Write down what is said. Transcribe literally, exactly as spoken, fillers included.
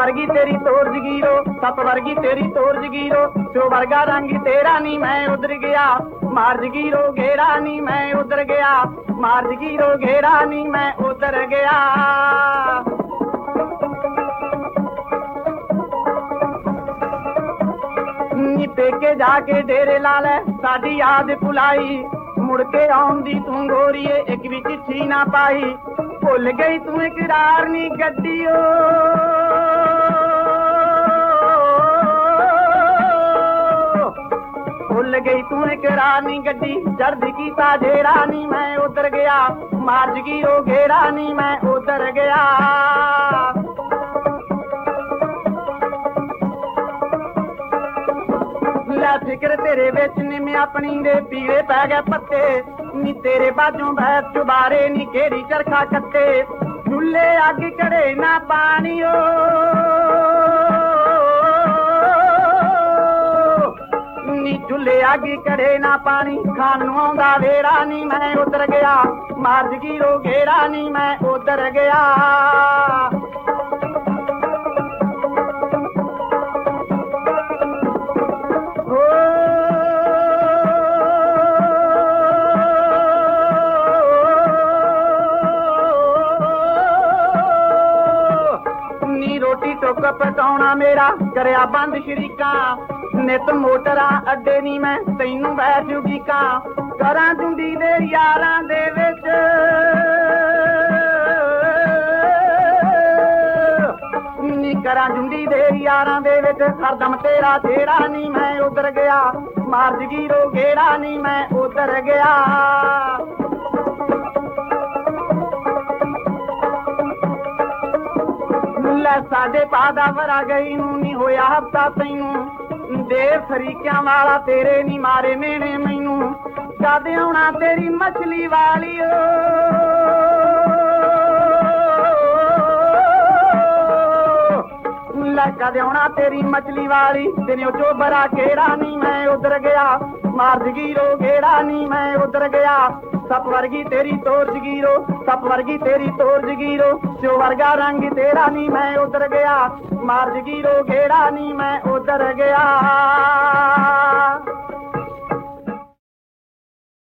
वर्गी तेरी तोर जगीरो, सप वर्गी तेरी तोर जगीरो, सो वर्गा रंग तेरा नी मैं उधर गया, मार जगीरो घेरा नी मैं उधर गया, मार जगीरो घेरा नी मैं उधर गया। नी पेके जाके डेरे ला लै साडी याद भुलाई, मुड़ के आउण दी तू गोरीए एक भी चिट्ठी ना पाई, भुल गई तू इकरार नी गड्डियो, भुल गई तू इकरार नी गड्डी, जर्द कीता जेरा नी मैं उधर गया, मार जगीरो घेरा नी मैं उधर गया। फिक्र तेरे बिच नी मैं अपनी दे पीले पै गए पत्ते, नी तेरे बाजों बैठ चुबारे नी केड़ी चरखा कत्ते, चुल्हे अग कड़े ना पानी ओ, नी चुल्हे अग कड़े ना पानी, खान नूं आउंदा वेड़ा नी मैं उधर गया, मार जगीरो घेरा नी मैं उधर गया। पटाउणा मेरा करया बंद शरीका, नित मोटरां अड्डे नी मैं तैनू बैठ जुगीका, करां जुंडी दे यारां दे विच, नी करां जुंडी दे यारां दे विच, हरदम तेरा जेड़ा नी मैं उधर गया, मार जगीरो घेरा नी मैं उधर गया। साडे पादा वरा गई नू नी होया हफ्ता तैनू, देव सरीकियां वाला तेरे नी मारे मेने मैनू, कद आउणा तेरी मछली वाली ओ, कद आउणा तेरी मछली वाली, तेरे चोबरा केड़ा नी मैं उधर गया, मार जगीरो घेरा नी मैं उधर गया। सप वर्गी तेरी तोर जगीरो, सप वर्गी तेरी तोर जगीरो, सो वर्गा रंग तेरा नी मैं उधर गया, मार जगीरो घेरा नी मैं उधर गया।